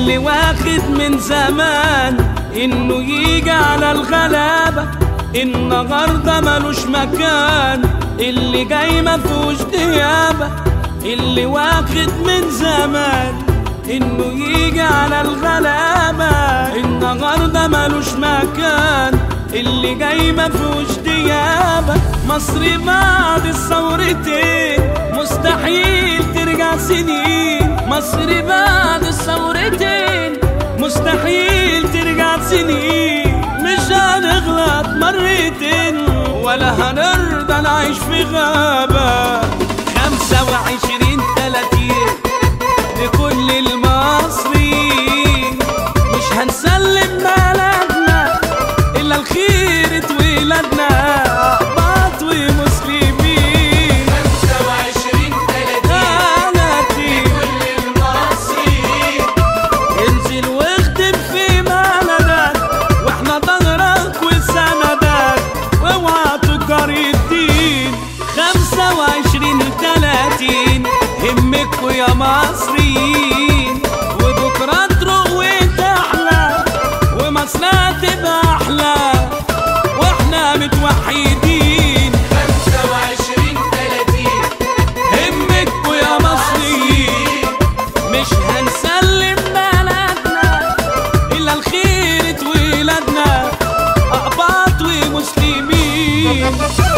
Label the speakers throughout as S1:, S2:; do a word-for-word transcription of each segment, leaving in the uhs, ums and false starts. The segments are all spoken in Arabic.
S1: اللي واخد من زمان انه يجي على الغلابة، النهارده ملوش مكان، اللي جاي مفيهوش ديابة. اللي واخد من زمان انه يجي على الغلابة، النهارده ملوش مكان، اللي جاي مفيهوش ديابة. مصر بعد الثورتين مستحيل ترجع سنين، مصر بعد الثورتين مستحيل ترجع سنين. مش هنغلط مرتين ولا هنرضى نعيش في غابة. خمسة وعشرين تلاتين لكل المصريين، مش هنسلم بلدنا إلا الخير ولادنا، أقباط ومسلمين.
S2: خمسة وعشرين تلاتين لكل المصريين،
S1: انزل واخدم في بلدك واحنا ظهرك وسندك، واوعى تجار الدين. خمسة وعشرين تلاتين همكوا يا مصريين، وبكرة تروق وتحلى ومصرنا تبقى أحلى واحنا متوحدين.
S2: خمسة وعشرين تلاتين
S1: همكوا يا مصريين، مش هنسلم بلدنا إلا الخير ولادنا، أقباط ومسلمين.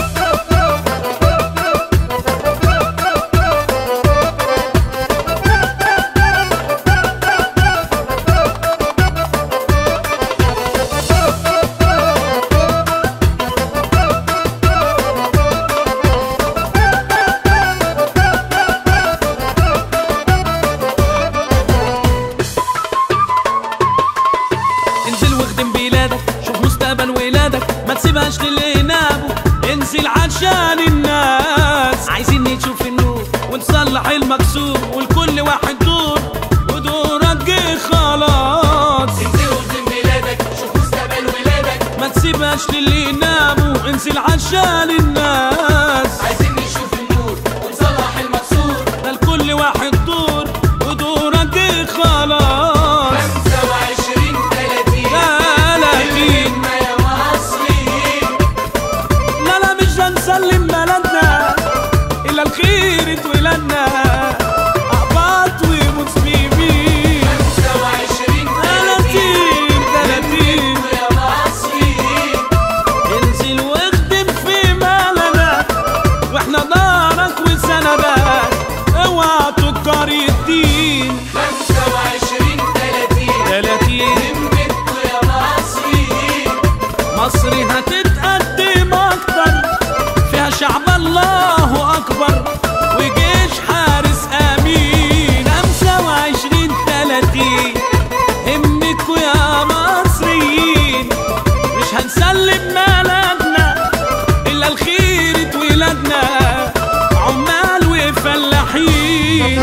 S1: انزل واخدم بلادك، شوف مستقبل ولادك، ما تسيبهاش للي يناموا، انزل عشان الناس. عايزين نشوف النور ونصلح المكسور، ولكل واحد دور ودورك جه خلاص.
S2: انزل واخدم بلادك، شوف مستقبل ولادك،
S1: ما تسيبهاش للي يناموا، انزل عشان الناس.
S2: عايزين نشوف النور ونصلح المكسور،
S1: ده لكل واحد دور ودورك جه خلاص.
S2: خمسة وعشرين تلاتين
S1: تلاتين
S2: همة يا مصريين،
S1: لا لا مش هنسلم بلدنا إلا الخير ولادنا، أقباط ومسلمين.
S2: خمسة وعشرين
S1: تلاتين تلاتين
S2: همة يا مصريين،
S1: انزل واخدم في بلدك واحنا دارك وسندك، اوعى تجار الدين.
S2: خمسة وعشرين تلاتين
S1: تلاتين
S2: همتكوا يا مصريين،
S1: مصر هتتقدم أكتر، فيها شعب الله أكبر وجيش حارس أمين. خمسة وعشرين تلاتين همكوا يا مصريين، مش هنسلم بلدنا إلا الخير ولادنا، عمال وفلاحين.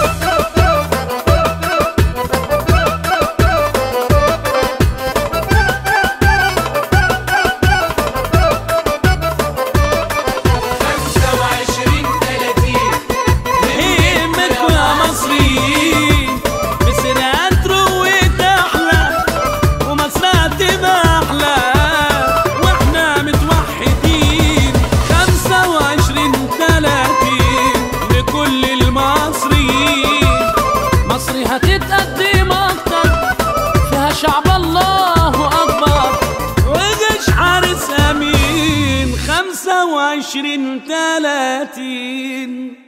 S2: خمسة وعشرين تلاتين
S1: همكوا يا مصريين، مصر هتروق وتحلى ومصرنا تبقى أحلى واحنا متوحدين. خمسة وعشرين تلاتين لكل المصريين، مصر هتتقدم أكتر، فيها شعب الله أكبر وجيش حارس أمين. خمسة وعشرين تلاتين